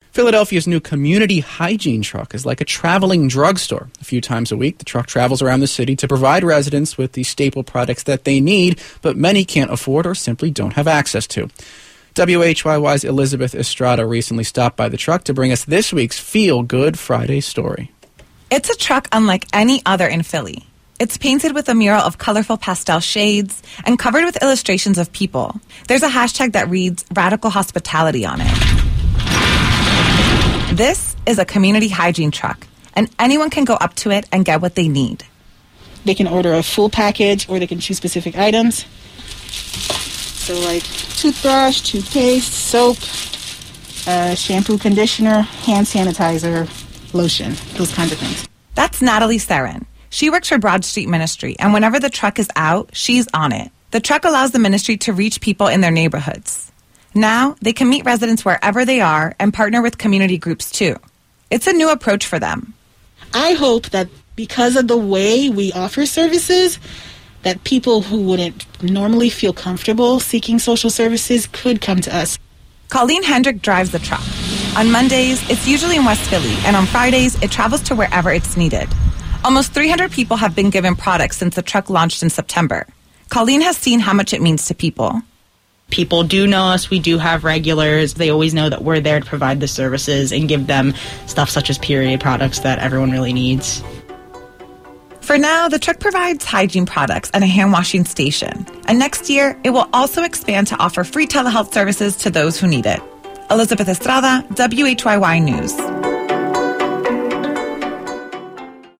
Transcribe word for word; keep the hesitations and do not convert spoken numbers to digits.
Philadelphia's new community hygiene truck is like a traveling drugstore. A few times a week, the truck travels around the city to provide residents with the staple products that they need, but many can't afford or simply don't have access to. W H Y Y's Elizabeth Estrada recently stopped by the truck to bring us this week's Feel Good Friday story. It's a truck unlike any other in Philly. It's painted with a mural of colorful pastel shades and covered with illustrations of people. There's a hashtag that reads Radical Hospitality on it. This is a community hygiene truck, and anyone can go up to it and get what they need. They can order a full package or they can choose specific items. So like toothbrush, toothpaste, soap, uh, shampoo, conditioner, hand sanitizer, lotion, those kinds of things. That's Natalie Seren. She works for Broad Street Ministry, and whenever the truck is out, she's on it. The truck allows the ministry to reach people in their neighborhoods. Now, they can meet residents wherever they are and partner with community groups, too. It's a new approach for them. I hope that because of the way we offer services, that people who wouldn't normally feel comfortable seeking social services could come to us. Colleen Hendrick drives the truck. On Mondays, it's usually in West Philly, and on Fridays, it travels to wherever it's needed. Almost three hundred people have been given products since the truck launched in September. Colleen has seen how much it means to people. People do know us. We do have regulars. They always know that we're there to provide the services and give them stuff such as period products that everyone really needs. For now, the truck provides hygiene products and a hand-washing station. And next year, it will also expand to offer free telehealth services to those who need it. Elizabeth Estrada, W H Y Y News.